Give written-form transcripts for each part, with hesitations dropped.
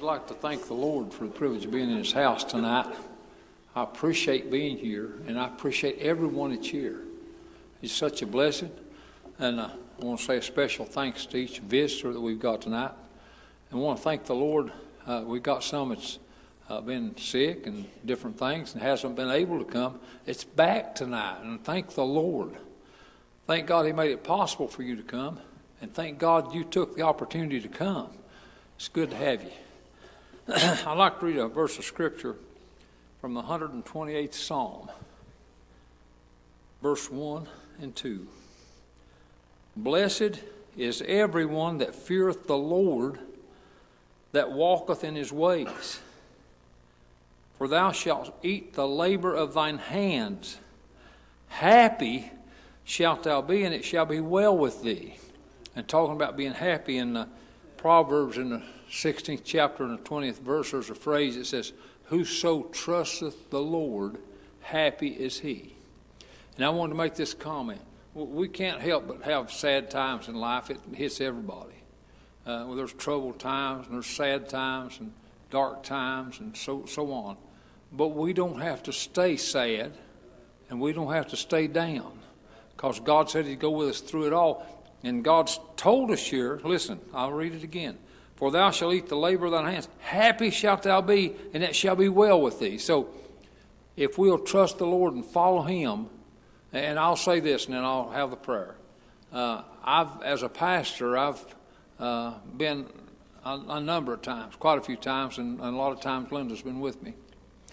I'd like to thank the Lord for the privilege of being in His house tonight. I appreciate being here, and I appreciate everyone that's here. It's such a blessing, and I want to say a special thanks to each visitor that we've got tonight. And I want to thank the Lord. We've got some that's been sick and different things and hasn't been able to come. It's back tonight, and thank the Lord. Thank God He made it possible for you to come, and thank God you took the opportunity to come. It's good to have you. I'd like to read a verse of Scripture from the 128th Psalm, verse 1 and 2. Blessed is everyone that feareth the Lord, that walketh in His ways. For thou shalt eat the labor of thine hands. Happy shalt thou be, and it shall be well with thee. And talking about being happy in the Proverbs in the 16th chapter and the 20th verse, there's a phrase that says, whoso trusteth the Lord, happy is he. And I wanted to make this comment. We can't help but have sad times in life. It hits everybody. Well, there's troubled times, and there's sad times, and dark times, and so on. But we don't have to stay sad, and we don't have to stay down, because God said He'd go with us through it all. And God's told us here, listen, I'll read it again. For thou shalt eat the labor of thine hands. Happy shalt thou be, and it shall be well with thee. So if we'll trust the Lord and follow Him, and I'll say this, and then I'll have the prayer. As a pastor, I've been a number of times, quite a few times, and a lot of times Linda's been with me,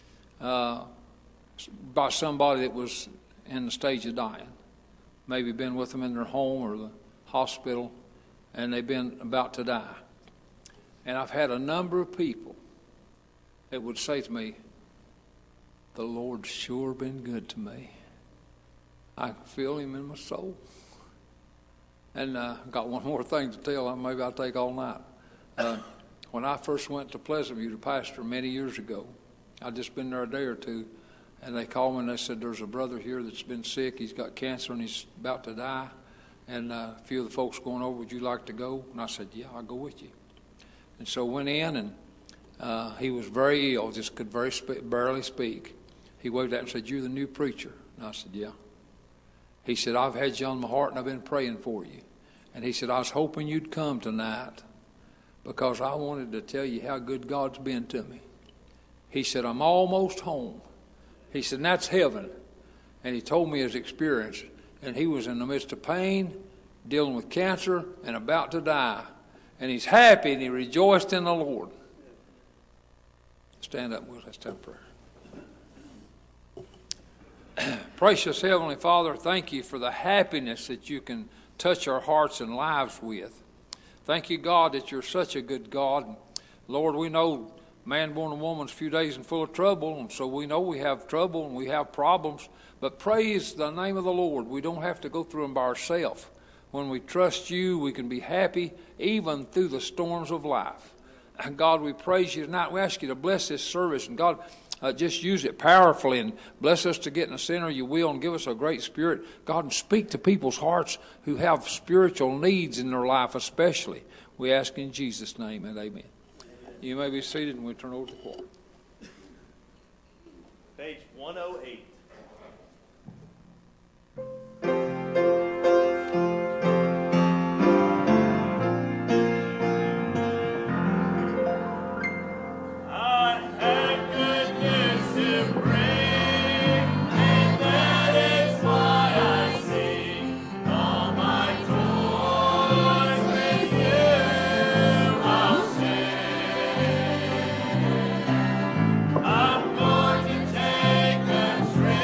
by somebody that was in the stage of dying. Maybe been with them in their home or the hospital, and they've been about to die. And I've had a number of people that would say to me, the Lord's sure been good to me. I can feel Him in my soul. And I've got one more thing to tell. Maybe I'll take all night. When I first went to Pleasant View to pastor many years ago, I'd just been there a day or two, and they called me and they said, there's a brother here that's been sick. He's got cancer and he's about to die. And a few of the folks going over, would you like to go? And I said, yeah, I'll go with you. And so went in, and he was very ill, just could barely speak. He waved at me and said, you're the new preacher. And I said, yeah. He said, I've had you on my heart and I've been praying for you. And he said, I was hoping you'd come tonight because I wanted to tell you how good God's been to me. He said, I'm almost home. He said, and that's heaven. And he told me his experience. And he was in the midst of pain, dealing with cancer, and about to die. And he's happy and he rejoiced in the Lord. Stand up, Will. Let's have prayer. Precious Heavenly Father, thank you for the happiness that you can touch our hearts and lives with. Thank you, God, that you're such a good God. Lord, we know man born of woman's a few days and full of trouble, and so we know we have trouble and we have problems. But praise the name of the Lord. We don't have to go through them by ourselves. When we trust you, we can be happy even through the storms of life. And God, we praise you tonight. We ask you to bless this service, and God, just use it powerfully and bless us to get in the center of your will and give us a great spirit. God, and speak to people's hearts who have spiritual needs in their life especially. We ask in Jesus' name and amen. You may be seated and we'll turn over to the choir. Page 108. I'm going to take a trip.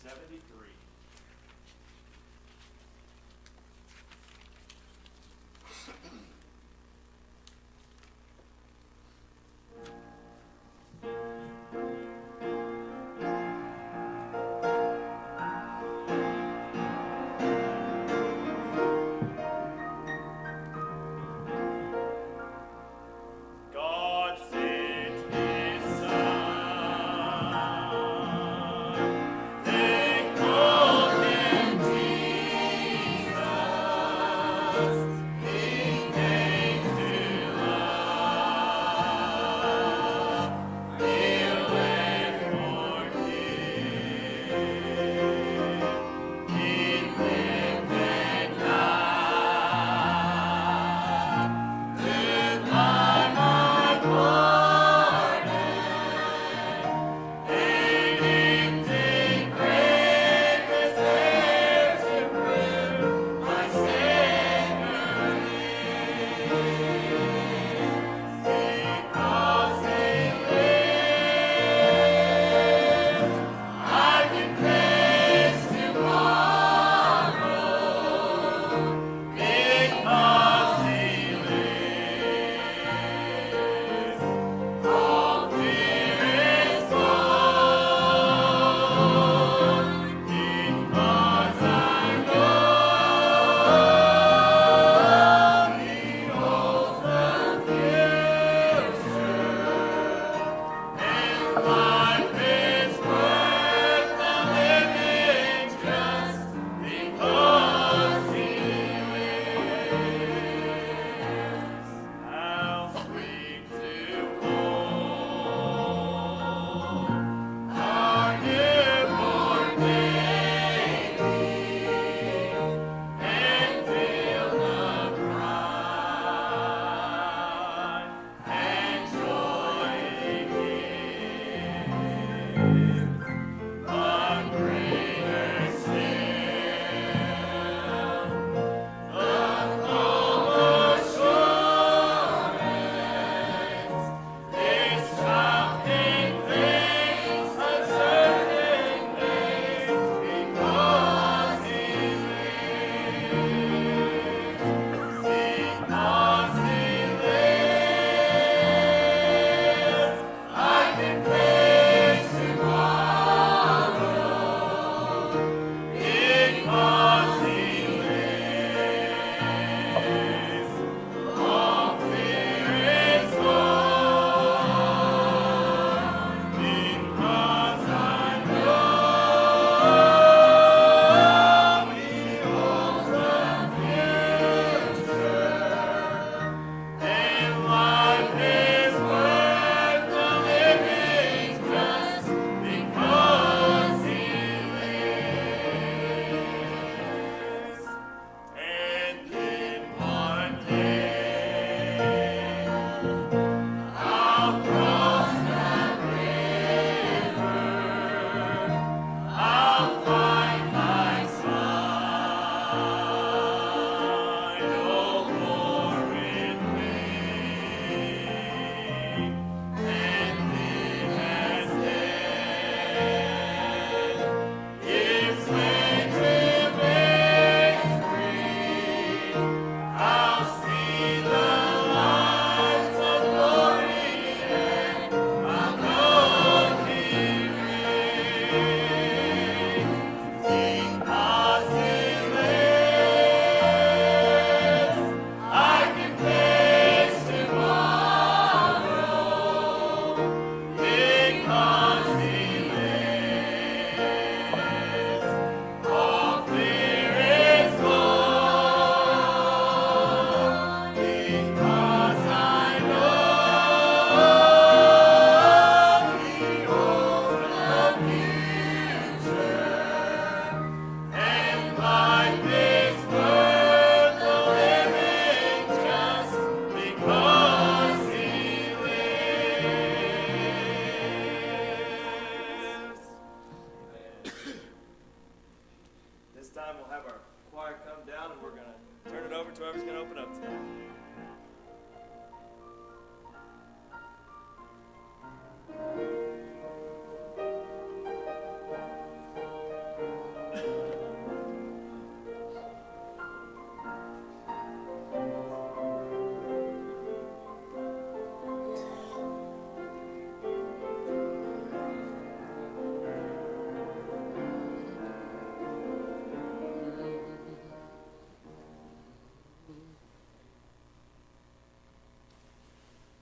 73. God sent His Son. Thank God.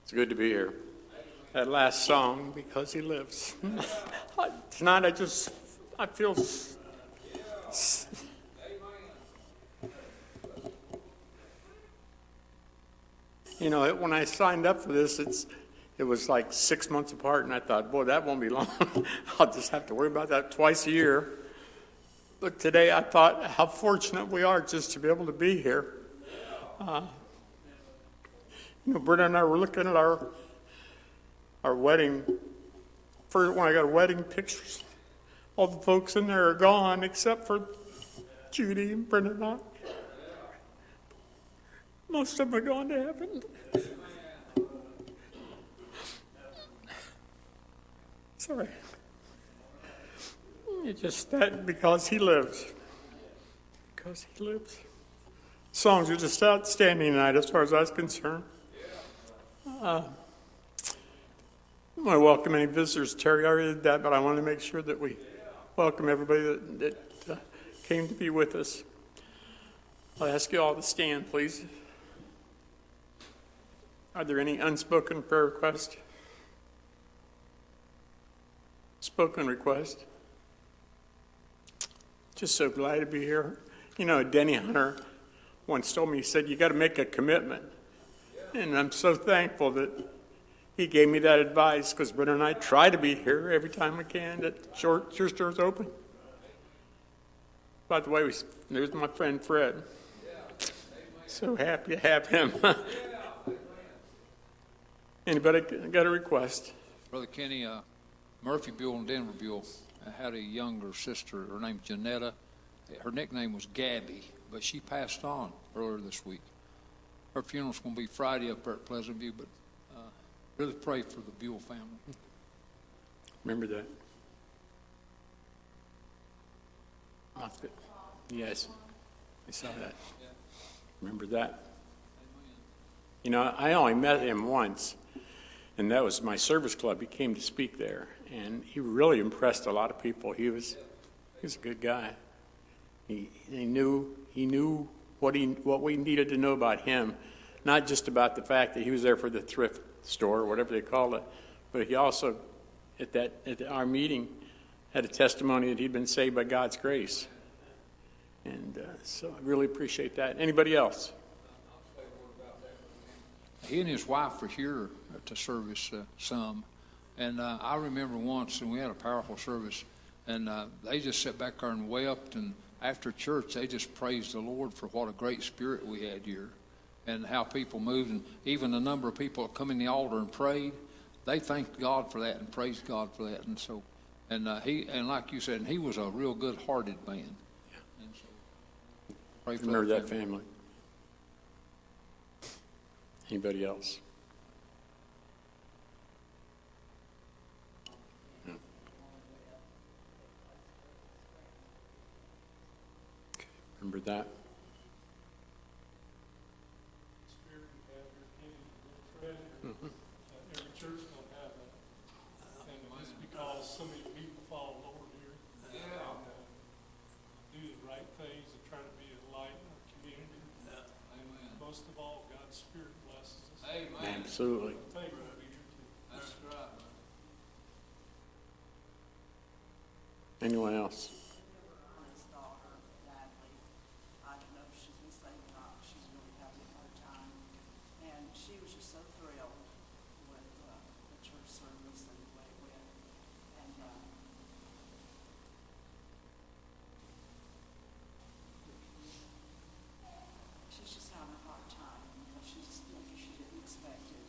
It's good to be here. That last song, Because He Lives. Tonight I feel when I signed up for this, it was like 6 months apart, and I thought, boy, that won't be long. I'll just have to worry about that twice a year. But today I thought how fortunate we are just to be able to be here. Brenda and I were looking at our wedding. First, when I got wedding pictures, all the folks in there are gone except for Judy and Brenda and I. Most of them are gone to heaven. Sorry. It's just that because He lives. Because He lives. Songs are just outstanding tonight as far as I was concerned. I want to welcome any visitors. Terry already did that, but I want to make sure that we welcome everybody that came to be with us. I'll ask you all to stand, please. Are there any unspoken prayer requests? Spoken request? Just so glad to be here. Denny Hunter once told me, he said, you got to make a commitment. And I'm so thankful that he gave me that advice, because Brenda and I try to be here every time we can, that church doors open. By the way, there's my friend Fred. So happy to have him. Anybody got a request? Brother Kenny, Murphy Buell and Denver Buell had a younger sister. Her name's Janetta. Her nickname was Gabby, but she passed on earlier this week. Her funeral's going to be Friday up there at Pleasant View, but really pray for the Buell family. Remember that. That's good. Yes, I saw that. Remember that. I only met him once, and that was my service club. He came to speak there, and he really impressed a lot of people. He was a good guy. He knew what we needed to know about him, not just about the fact that he was there for the thrift store or whatever they call it, but he also at our meeting had a testimony that he'd been saved by God's grace, and so I really appreciate that. Anybody else? He and his wife were here to service some, and I remember once, and we had a powerful service, and they just sat back there and wept, and after church, they just praised the Lord for what a great spirit we had here and how people moved. And even the number of people that come in the altar and prayed, they thanked God for that and praised God for that. And so, and like you said, he was a real good-hearted man. Yeah. And so, pray for remember that family. Anybody else? No. Okay. Remember that. Every church don't have that, and it's because so many people follow the Lord here, and do the right things and try to be a light in our community. Amen. Most of all, God's Spirit blesses us. Amen. Absolutely. Thank you, Peter. That's right. Anyone else? His daughter, Natalie. I don't know if she's been saved or not. She's really having a hard time. And she was just so thrilled with the church service and the way it went. And she's just having a hard time. She didn't expect it.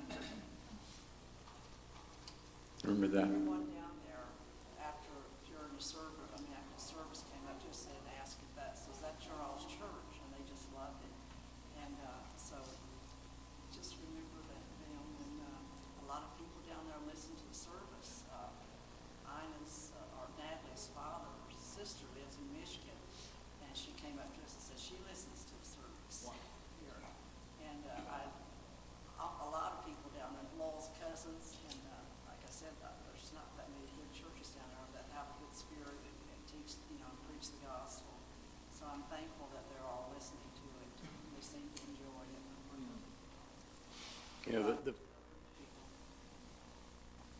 Remember that. Everyone down there during the service came up to us and asked if is that your all's church? And they just loved it. And so just remember that them, and a lot of people down there listen to the service. Ina's, or Natalie's sister lives in Michigan, and she came up to us and said she listens to the service here. And a lot of people down there, Lowell's cousins, and like I said, there's not that many good churches down there that have a good spirit and teach, preach the gospel. So I'm thankful that they're all listening to it. They seem to enjoy it.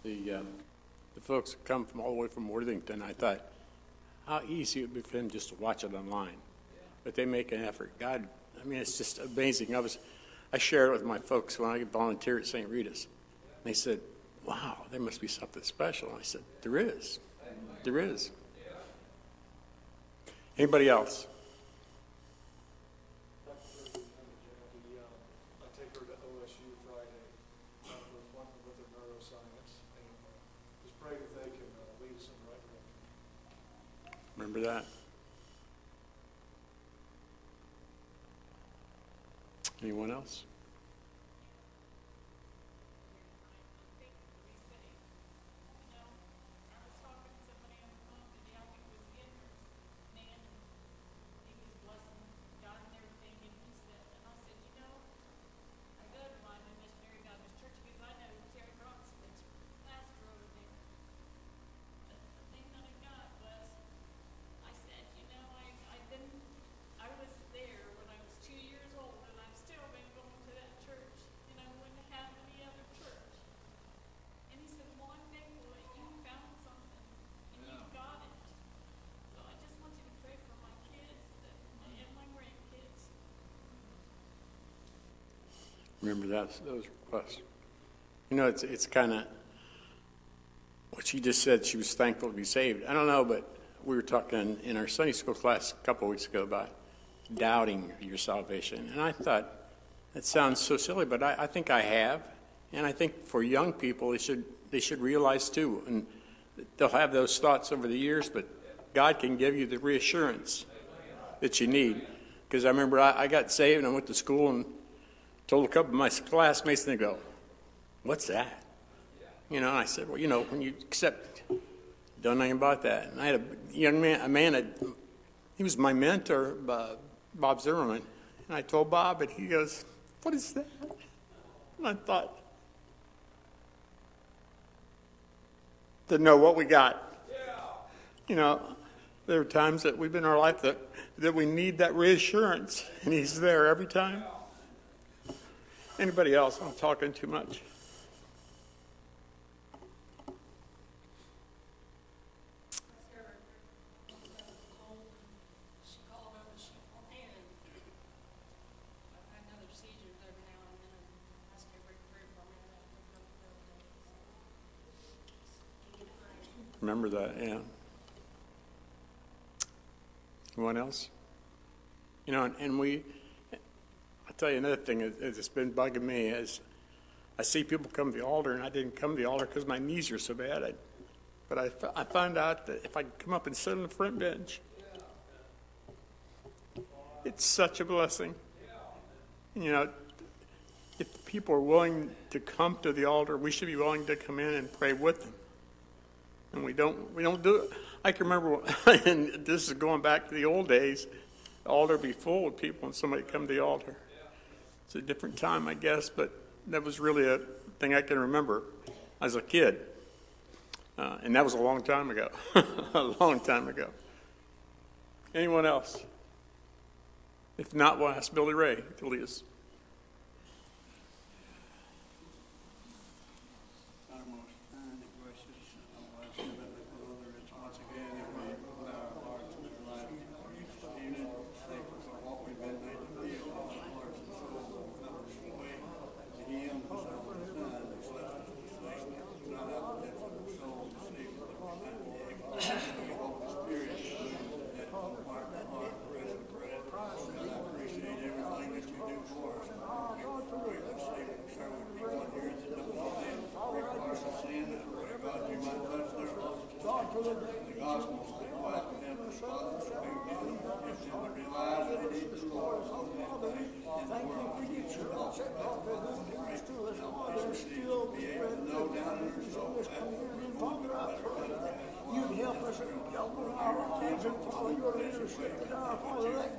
the folks that come from all the way from Worthington, I thought, how easy it would be for them just to watch it online. But they make an effort. God, I mean, it's just amazing. I shared it with my folks when I volunteered at St. Rita's. And they said, wow, there must be something special. And I said, there is. There is. Anybody else? I take her to OSU Friday for an appointment with her neuroscience, and just pray that they can lead us in the right direction. Remember that? Anyone else? Remember those requests. You know, it's kind of what she just said. She was thankful to be saved. I don't know, but we were talking in our Sunday school class a couple of weeks ago about doubting your salvation. And I thought, that sounds so silly, but I think I have. And I think for young people, they should realize too. And they'll have those thoughts over the years, but God can give you the reassurance that you need. Because I remember I got saved and I went to school and told a couple of my classmates, and they go, what's that? You know, and I said, well, you know, when you accept, don't know anything about that. And I had a young man, he was my mentor, Bob Zimmerman. And I told Bob, and he goes, what is that? And I thought, to know what we got. You know, there are times that we've been in our life that we need that reassurance, and he's there every time. Anybody else? I'm talking too much. Remember that, yeah. Anyone else? You know, and I'll tell you another thing that's been bugging me is I see people come to the altar, and I didn't come to the altar because my knees are so bad. But I found out that if I could come up and sit on the front bench, it's such a blessing. You know, if people are willing to come to the altar, we should be willing to come in and pray with them. And we don't do it. I can remember, and this is going back to the old days, the altar would be full with people and somebody come to the altar. It's a different time, I guess, but that was really a thing I can remember as a kid. And that was a long time ago. A long time ago. Anyone else? If not, we'll ask Billy Ray to lead us. You'd help us open our kids and follow your leadership, Father, that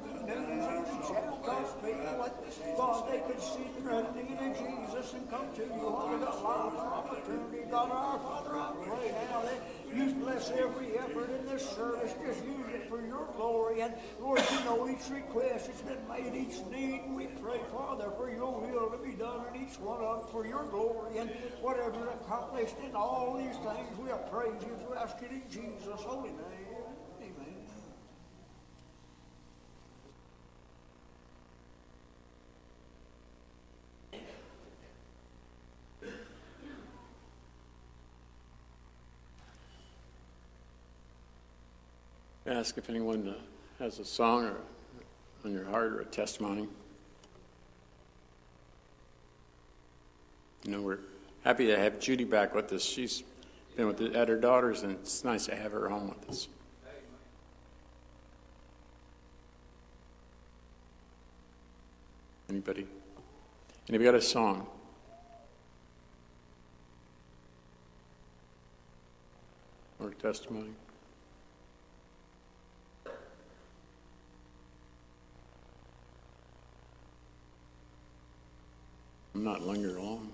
God, they could see the need of Jesus and come to you. Father, got life and opportunity. God, our Father, I pray now that you bless every effort in this service. Just use it for your glory. And Lord, you know each request that's been made, each need. We pray, Father, for your will to be done in each one of them for your glory and whatever accomplished in all these things. We'll praise you for asking in Jesus' holy name. Amen. Ask if anyone has a song or on your heart or a testimony. You know, we're happy to have Judy back with us. She's been at her daughter's, and it's nice to have her home with us. Anybody got a song? Or a testimony? I'm not linger long.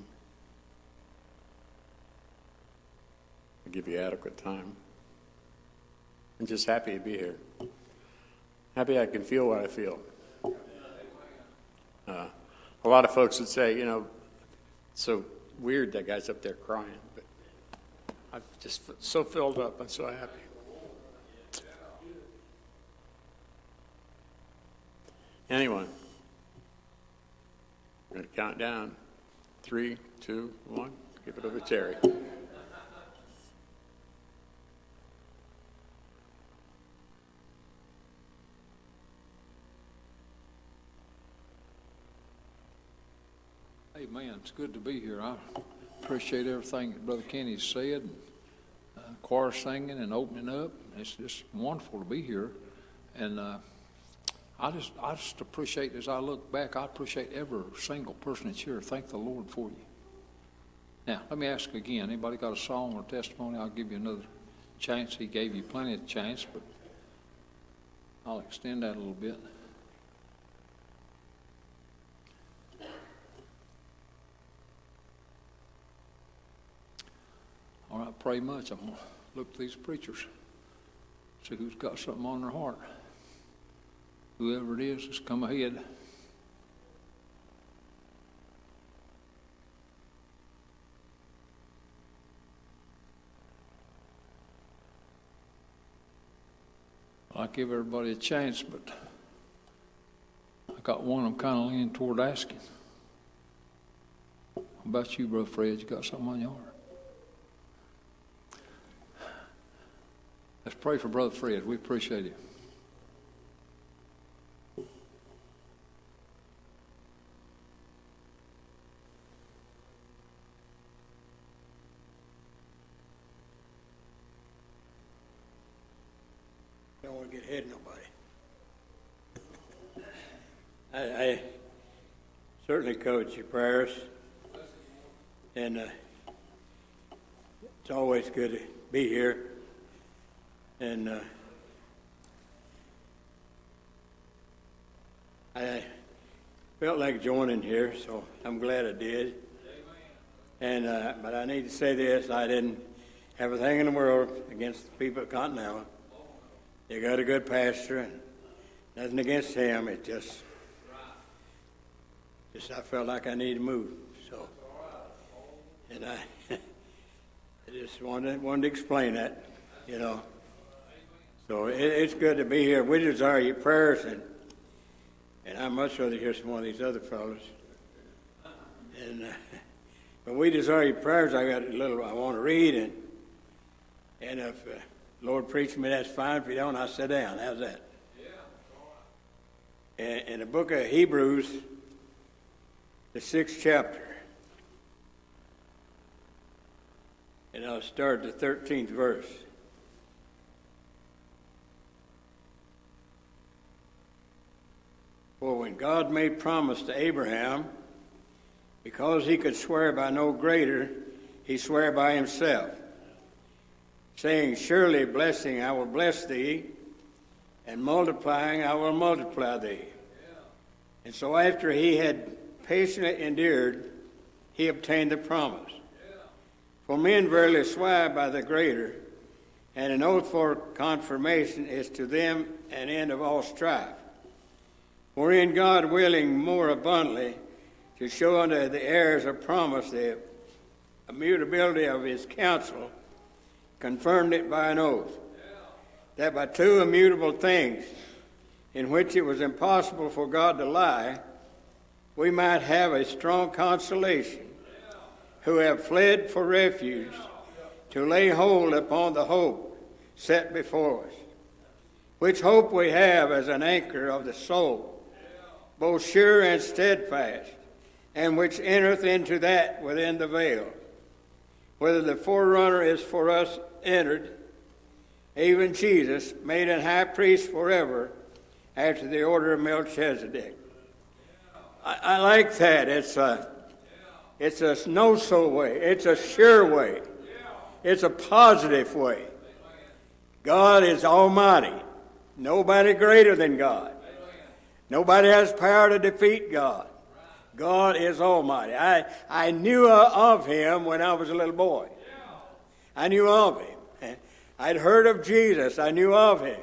I'll give you adequate time. I'm just happy to be here. Happy I can feel what I feel. A lot of folks would say, you know, so weird that guy's up there crying, but I'm just so filled up. I'm so happy. Anyone? I'm going to count down. 3, 2, 1. Give it over to Terry. Hey, man, it's good to be here. I appreciate everything that Brother Kenny said, choir singing and opening up. It's just wonderful to be here. And I just appreciate, as I look back, I appreciate every single person that's here. Thank the Lord for you. Now, let me ask again. Anybody got a song or testimony? I'll give you another chance. He gave you plenty of chance, but I'll extend that a little bit. All right, pray much. I'm going to look at these preachers, see who's got something on their heart. Whoever it is, just come ahead. I give everybody a chance, but I got one I'm kind of leaning toward asking. How about you, Brother Fred? You got something on your heart? Let's pray for Brother Fred. We appreciate him. Don't want to get ahead of nobody. I certainly covet your prayers, and it's always good to be here. And I felt like joining here, so I'm glad I did. And but I need to say this: I didn't have a thing in the world against the people at Continental. They got a good pastor, and nothing against him. It just I felt like I needed to move. So, and I just wanted to explain that, you know. So it's good to be here. We desire your prayers, and I'd much rather hear some of these other fellows. And but we desire your prayers. I got a little I want to read, and if Lord preach me, that's fine. If you don't, I'll sit down. How's that? Yeah. In the book of Hebrews, the 6th chapter, and I'll start the 13th verse. For when God made promise to Abraham, because he could swear by no greater, he swore by himself, saying, surely blessing I will bless thee, and multiplying I will multiply thee. And so after he had patiently endured, he obtained the promise. For men verily swear by the greater, and an oath for confirmation is to them an end of all strife. Wherein God willing more abundantly to show unto the heirs of promise the immutability of his counsel, confirmed it by an oath, that by two immutable things, in which it was impossible for God to lie, we might have a strong consolation, who have fled for refuge, to lay hold upon the hope set before us, which hope we have as an anchor of the soul, both sure and steadfast, and which entereth into that within the veil, whether the forerunner is for us entered, even Jesus, made an high priest forever, after the order of Melchizedek. I like that. It's a no-so way. It's a sure way. It's a positive way. God is almighty. Nobody greater than God. Nobody has power to defeat God. God is almighty. I knew of him when I was a little boy. I knew of him. I'd heard of Jesus. I knew of him.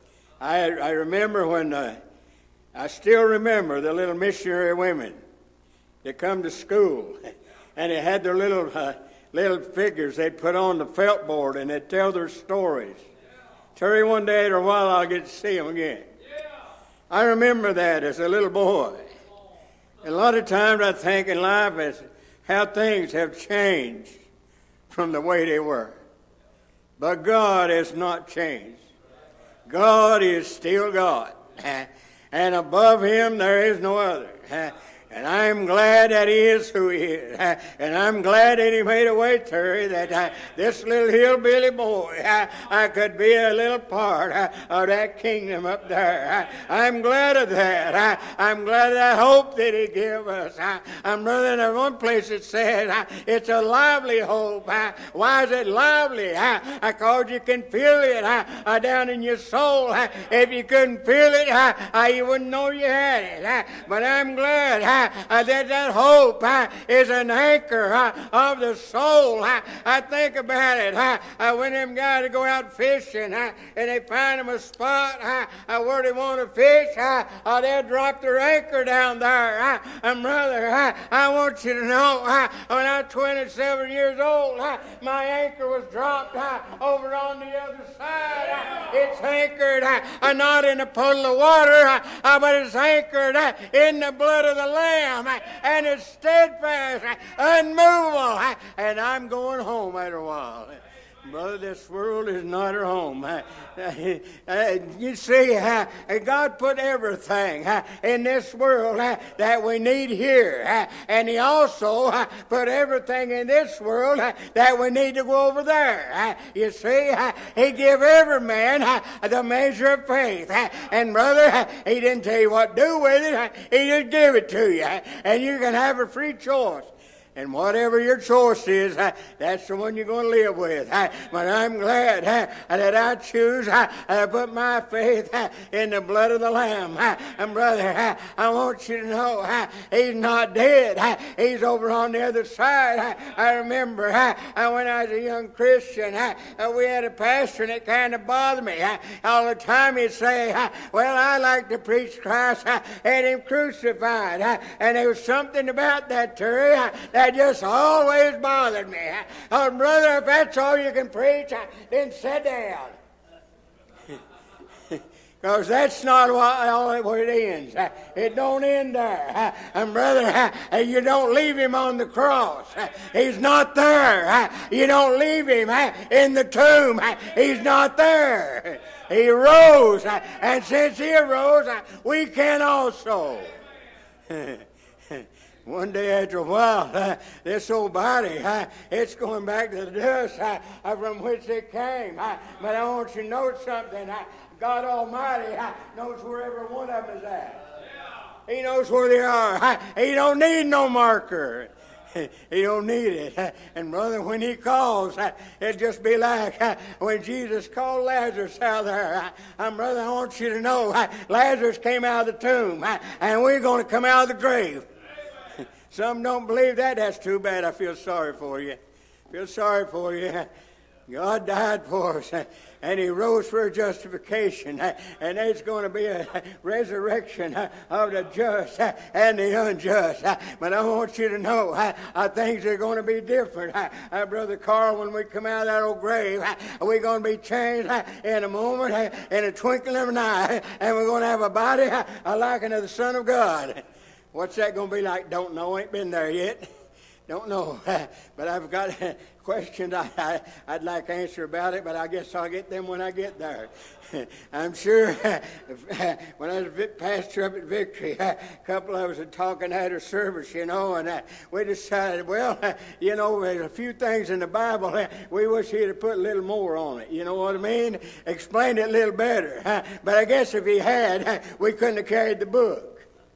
I remember when, I still remember the little missionary women that come to school, and they had their little figures they'd put on the felt board, and they'd tell their stories. Terry, one day or a while I'll get to see them again. I remember that as a little boy. And a lot of times I think in life is how things have changed from the way they were. But God has not changed. God is still God. And above him there is no other. And I'm glad that he is who he is. And I'm glad that he made a way, Terry, that this little hillbilly boy, I could be a little part of that kingdom up there. I'm glad of that. I'm glad of that hope that he gave us. I'm brother, in one place it says, it's a lively hope. Why is it lively? Because you can feel it down in your soul. If you couldn't feel it, you wouldn't know you had it. But I'm glad that hope is an anchor of the soul. I think about it. When them guys go out fishing and they find them a spot where they want to fish, they'll drop their anchor down there. And brother, I want you to know, when I was 27 years old, my anchor was dropped over on the other side. It's anchored not in a puddle of water, but it's anchored in the blood of the Lamb. And it's steadfast, unmovable, and I'm going home after a while. Brother, this world is not our home. You see, God put everything in this world that we need here. And he also put everything in this world that we need to go over there. You see, he gave every man the measure of faith. And brother, he didn't tell you what to do with it. He just gave it to you. And you can have a free choice. And whatever your choice is, that's the one you're going to live with. But I'm glad that I choose to put my faith in the blood of the Lamb. And brother, I want you to know, he's not dead. He's over on the other side. I remember when I was a young Christian, we had a pastor, and it kind of bothered me. All the time he'd say, well, I like to preach Christ and him crucified. And there was something about that, Terry, that just always bothered me. Oh, brother, if that's all you can preach, then sit down. Because that's not where it ends. It don't end there. And brother, you don't leave him on the cross. He's not there. You don't leave him in the tomb. He's not there. He rose. And since he arose, we can also. One day after a while, this old body, it's going back to the dust from which it came. But I want you to know something. God Almighty knows where every one of them is at. He knows where they are. He don't need no marker. He don't need it. And brother, when he calls, it'll just be like when Jesus called Lazarus out there. Brother, I want you to know, Lazarus came out of the tomb, and we're going to come out of the grave. Some don't believe that. That's too bad. I feel sorry for you. Feel sorry for you. God died for us, and He rose for justification, and there's going to be a resurrection of the just and the unjust. But I want you to know things are going to be different. Brother Carl, when we come out of that old grave, we're going to be changed in a moment, in a twinkling of an eye, and we're going to have a body like unto the Son of God. What's that going to be like? Don't know. Ain't been there yet. Don't know, but I've got questions I'd like to answer about it, but I guess I'll get them when I get there. I'm sure when I was pastor up at Victory, a couple of us were talking at our service, and we decided, well, there's a few things in the Bible we wish He'd have put a little more on it. You know what I mean? Explained it a little better. But I guess if He had, we couldn't have carried the book.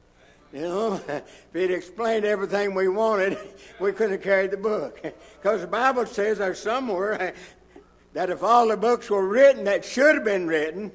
If He'd explained everything we wanted, we couldn't have carried the book. Because the Bible says there's somewhere that if all the books were written that should have been written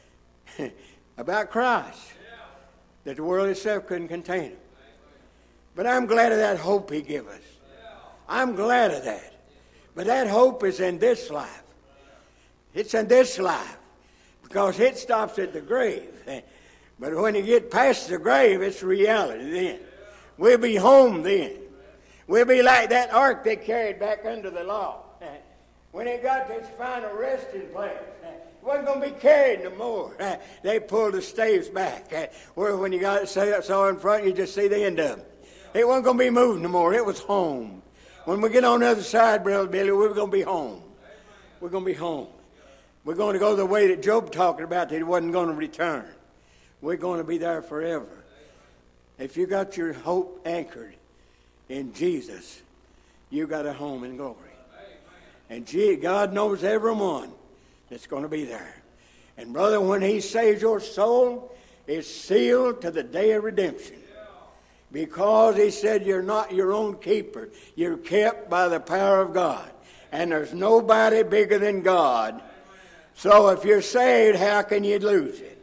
about Christ, that the world itself couldn't contain them. But I'm glad of that hope He gave us. I'm glad of that. But that hope is in this life. It's in this life. Because it stops at the grave. But when you get past the grave, it's reality then. We'll be home then. We'll be like that ark they carried back under the law. When it got to its final resting place, it wasn't going to be carried no more. They pulled the staves back. Where when you got it saw in front, you just see the end of it. It wasn't going to be moved no more. It was home. When we get on the other side, Brother Billy, we're going to be home. We're going to be home. We're going to go the way that Job talked about, that he wasn't going to return. We're going to be there forever. If you got your hope anchored in Jesus, you got a home in glory. And God knows everyone that's going to be there. And brother, when He saves your soul, it's sealed to the day of redemption. Because He said you're not your own keeper. You're kept by the power of God. And there's nobody bigger than God. So if you're saved, how can you lose it?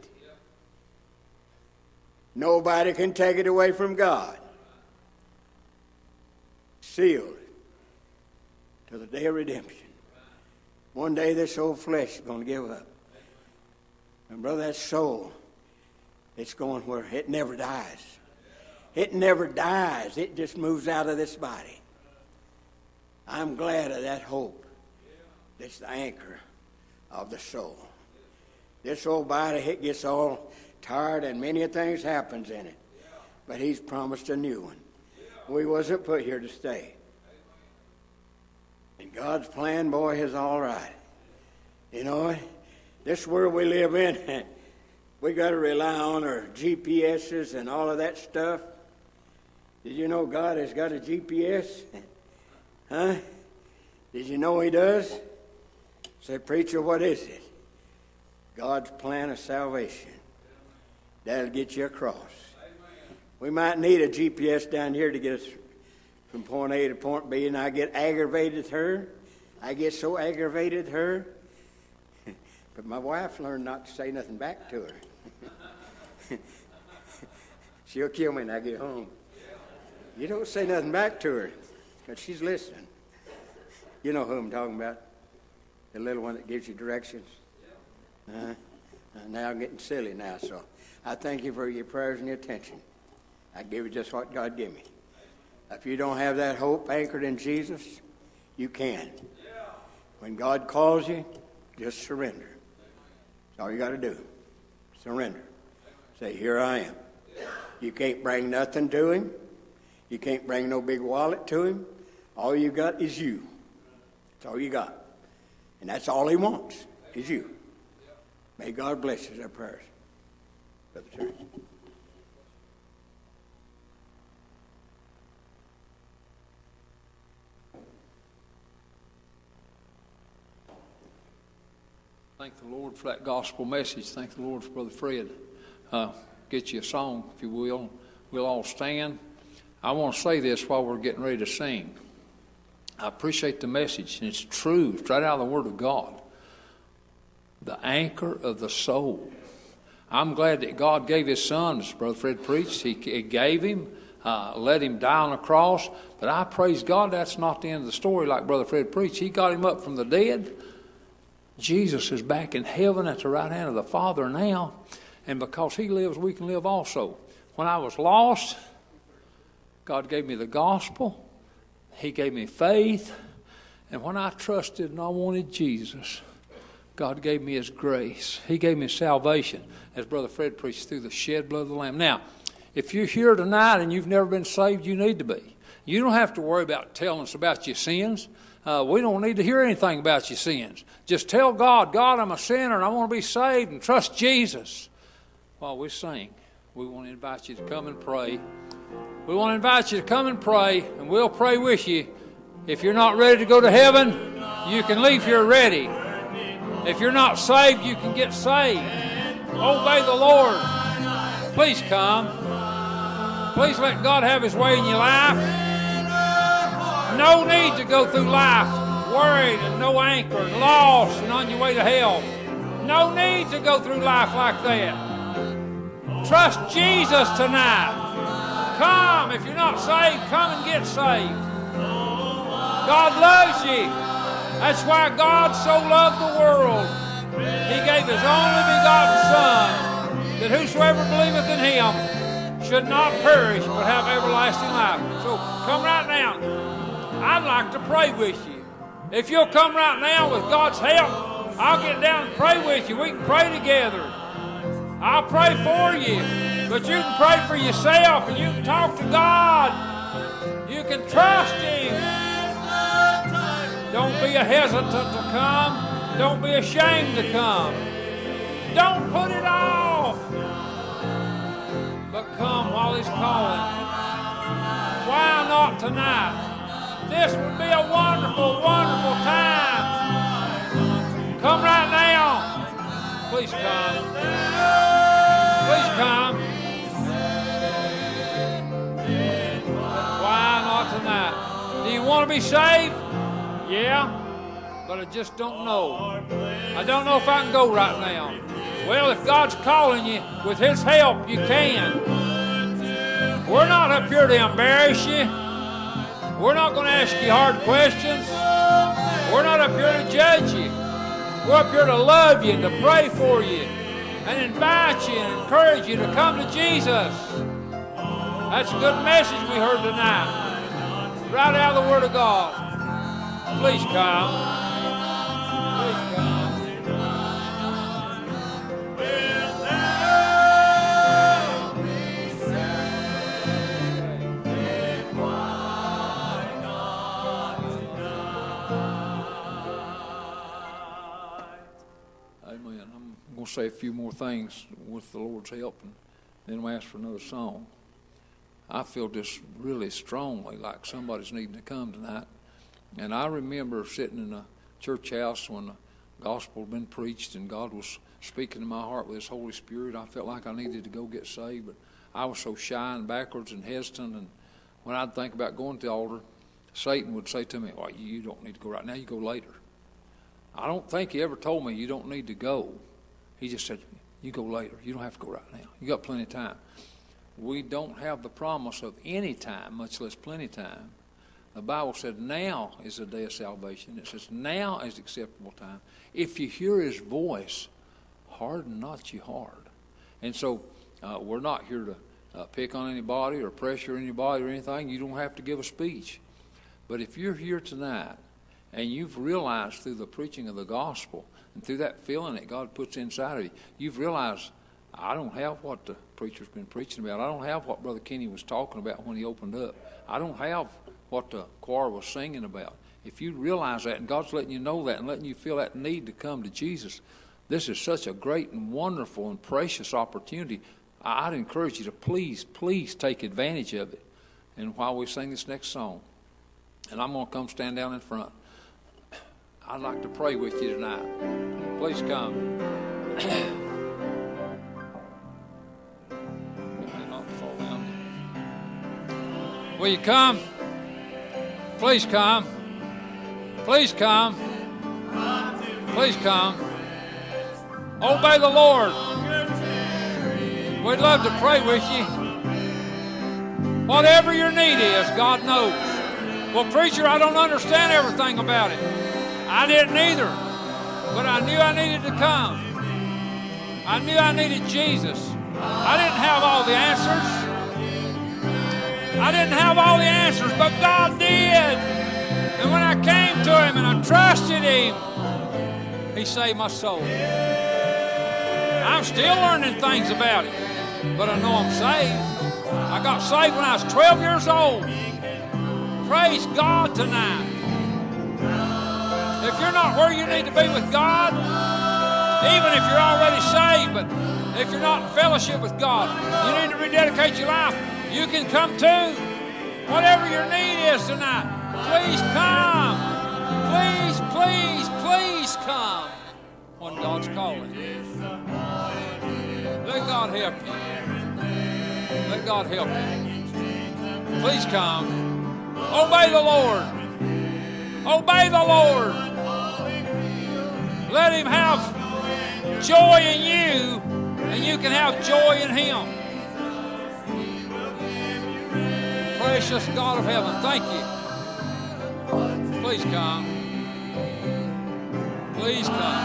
Nobody can take it away from God. Sealed to the day of redemption. One day this old flesh is going to give up. And brother, that soul, it's going where it never dies. It never dies. It just moves out of this body. I'm glad of that hope. That's the anchor of the soul. This old body, it gets all tired, and many things happens in it. But He's promised a new one. We wasn't put here to stay. And God's plan, boy, is all right. This world we live in, we got to rely on our GPSs and all of that stuff. Did you know God has got a GPS? Huh? Did you know He does? Say, preacher, what is it? God's plan of salvation. That'll get you across. We might need a GPS down here to get us from point A to point B, and I get aggravated with her. I get so aggravated with her. But my wife learned not to say nothing back to her. She'll kill me when I get home. You don't say nothing back to her, because she's listening. You know who I'm talking about. The little one that gives you directions. Now I'm getting silly now, so I thank you for your prayers and your attention. I give you just what God gave me. If you don't have that hope anchored in Jesus, you can. When God calls you, just surrender. That's all you got to do. Surrender. Say, here I am. You can't bring nothing to Him. You can't bring no big wallet to Him. All you got is you. That's all you got. And that's all He wants, is you. May God bless you, our prayers. Brother Terry. Thank the Lord for that gospel message. Thank the Lord for Brother Fred. Get you a song, if you will. We'll all stand. I want to say this while we're getting ready to sing. I appreciate the message, and it's true. It's right out of the Word of God. The anchor of the soul. I'm glad that God gave His Son, as Brother Fred preached. He gave Him let him die on the cross. But I praise God that's not the end of the story like Brother Fred preached. He got him up from the dead. Jesus is back in heaven at the right hand of the Father now. And because he lives, we can live also. When I was lost, God gave me the gospel. He gave me faith. And when I trusted and I wanted Jesus, God gave me his grace. He gave me salvation, as Brother Fred preached, through the shed blood of the Lamb. Now, if you're here tonight and you've never been saved, you need to be. You don't have to worry about telling us about your sins. We don't need to hear anything about your sins. Just tell God, God, I'm a sinner and I want to be saved, and trust Jesus. While we sing, we want to invite you to come and pray. We want to invite you to come and pray, and we'll pray with you. If you're not ready to go to heaven, you can leave here ready. If you're not saved, you can get saved. Obey the Lord. Please come. Please let God have his way in your life. No need to go through life worried and no anchor and lost and on your way to hell. No need to go through life like that. Trust Jesus tonight. Come. If you're not saved, come and get saved. God loves you. That's why God so loved the world. He gave his only begotten Son, that whosoever believeth in him should not perish but have everlasting life. So come right now. I'd like to pray with you. If you'll come right now with God's help, I'll get down and pray with you. We can pray together. I'll pray for you. But you can pray for yourself and you can talk to God. You can trust him. Don't be a hesitant to come. Don't be ashamed to come. Don't put it off. But come while he's calling. Why not tonight? This would be a wonderful, wonderful time. Come right now. Please come. Please come. Why not tonight? Do you want to be saved? Yeah, but I just don't know. I don't know if I can go right now. Well, if God's calling you, with his help, you can. We're not up here to embarrass you. We're not going to ask you hard questions. We're not up here to judge you. We're up here to love you and to pray for you and invite you and encourage you to come to Jesus. That's a good message we heard tonight. Right out of the Word of God. Please come. Please come. Amen. I'm going to say a few more things with the Lord's help, and then we'll ask for another song. I feel just really strongly like somebody's needing to come tonight. And I remember sitting in a church house when the gospel had been preached and God was speaking to my heart with his Holy Spirit. I felt like I needed to go get saved, but I was so shy and backwards and hesitant. And when I'd think about going to the altar, Satan would say to me, "Oh, you don't need to go right now, you go later." I don't think he ever told me you don't need to go. He just said, you go later. You don't have to go right now. You got plenty of time. We don't have the promise of any time, much less plenty of time. The Bible said now is the day of salvation. It says now is acceptable time. If you hear his voice, harden not your heart. And so we're not here to pick on anybody or pressure anybody or anything. You don't have to give a speech. But if you're here tonight and you've realized through the preaching of the gospel and through that feeling that God puts inside of you, you've realized, I don't have what the preacher's been preaching about. I don't have what Brother Kenny was talking about when he opened up. I don't have what the choir was singing about. If you realize that and God's letting you know that and letting you feel that need to come to Jesus, this is such a great and wonderful and precious opportunity. I'd encourage you to please, please take advantage of it. And while we sing this next song, and I'm going to come stand down in front, I'd like to pray with you tonight. Please come. Will you come? Please come. Please come. Please come. Obey the Lord. We'd love to pray with you. Whatever your need is, God knows. Well, preacher, I don't understand everything about it. I didn't either. But I knew I needed to come. I knew I needed Jesus. I didn't have all the answers. I didn't have all the answers, but God did. And when I came to Him and I trusted Him, He saved my soul. I'm still learning things about it, but I know I'm saved. I got saved when I was 12 years old. Praise God tonight. If you're not where you need to be with God, even if you're already saved, but if you're not in fellowship with God, you need to rededicate your life. You can come too. Whatever your need is tonight, please come. Please, please, please come when God's calling. Let God help you. Let God help you. Please come. Obey the Lord. Obey the Lord. Let Him have joy in you, and you can have joy in Him. Precious God of heaven, thank you. Please come. Please come.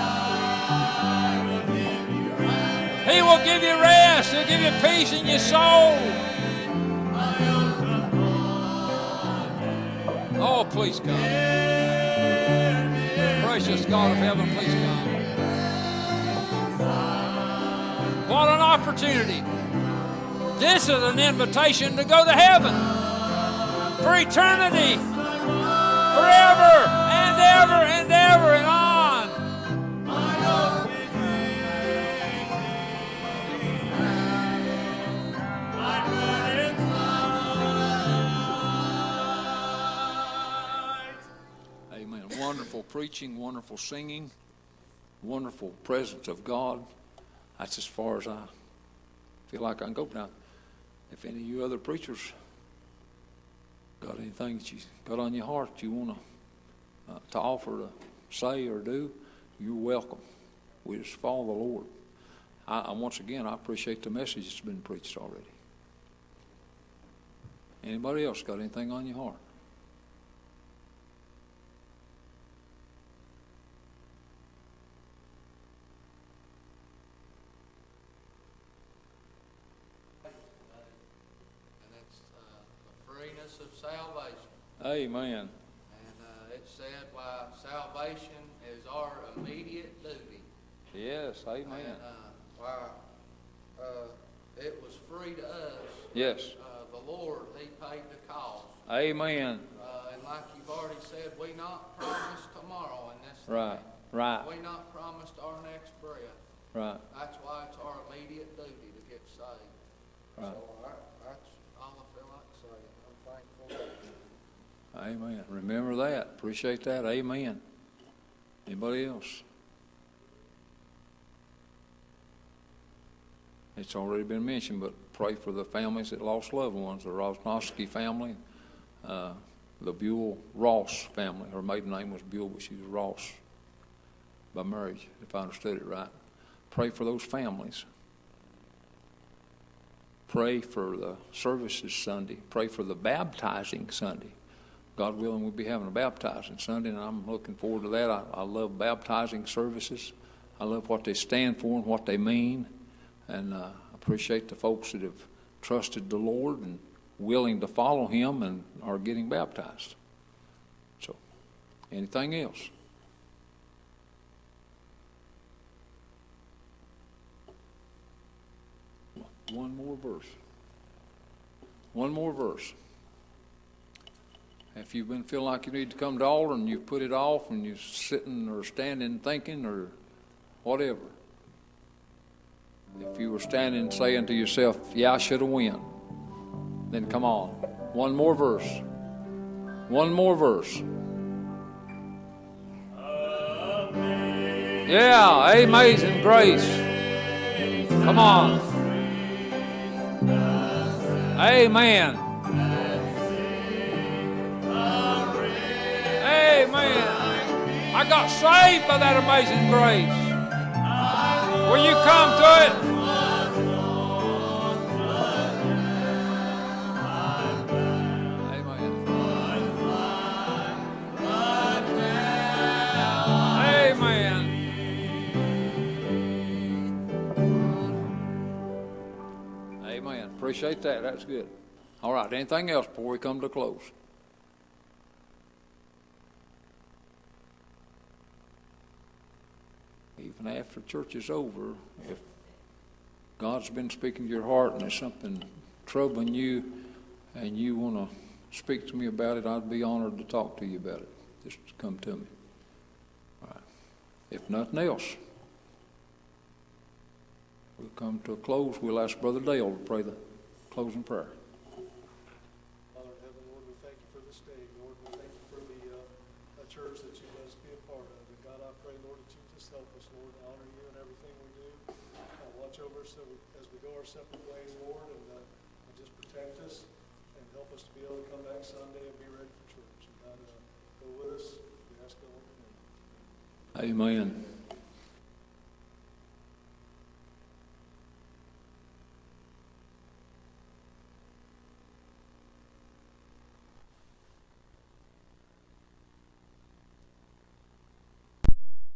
He will give you rest. He'll give you peace in your soul. Oh, please come. Precious God of heaven, please come. What an opportunity. This is an invitation to go to heaven for eternity, forever and ever and ever and on. Amen. Wonderful preaching, wonderful singing, wonderful presence of God. That's as far as I feel like I can go now. If any of you other preachers got anything that you got on your heart you want to offer, to say or do, you're welcome. We just follow the Lord. Once again, I appreciate the message that's been preached already. Anybody else got anything on your heart? Of salvation. Amen. And it said, why salvation is our immediate duty. Yes, amen. And it was free to us. Yes. The Lord, He paid the cost. Amen. And like you've already said, we not promised tomorrow in this Right, thing. right. We not promised our next breath. Right. That's why it's our immediate duty to get saved. Right. So that's all I feel like saying. I'm thankful. Amen. Remember that. Appreciate that. Amen. Anybody else? It's already been mentioned, but pray for the families that lost loved ones. The Rosnowski family, the Buell Ross family. Her maiden name was Buell, but she was Ross by marriage, if I understood it right. Pray for those families. Pray for the services Sunday. Pray for the baptizing Sunday. God willing, we'll be having a baptizing Sunday, and I'm looking forward to that. I love baptizing services. I love what they stand for and what they mean. And I appreciate the folks that have trusted the Lord and willing to follow Him and are getting baptized. So, anything else? One more verse. One more verse. If you've been feeling like you need to come to altar and you've put it off and you're sitting or standing thinking or whatever, if you were standing saying to yourself, yeah, I should have went, then come on. One more verse. One more verse. Yeah, amazing grace. Come on. Amen. Amen. I got saved by that amazing grace. Will you come to it? appreciate that. That's good. All right, anything else before we come to a close? Even after church is over, if God's been speaking to your heart and there's something troubling you and you want to speak to me about it, I'd be honored to talk to you about it. Just come to me. All right. If nothing else, we'll come to a close. We'll ask Brother Dale to pray the closing prayer. Father in heaven, Lord, we thank you for this day. Lord, we thank you for the church that you let us be a part of. And God, I pray, Lord, that you just help us, Lord, to honor you in everything we do. Watch over us as we go our separate ways, Lord, and just protect us and help us to be able to come back Sunday and be ready for church. And God, go with us. We ask it all in your name. Amen.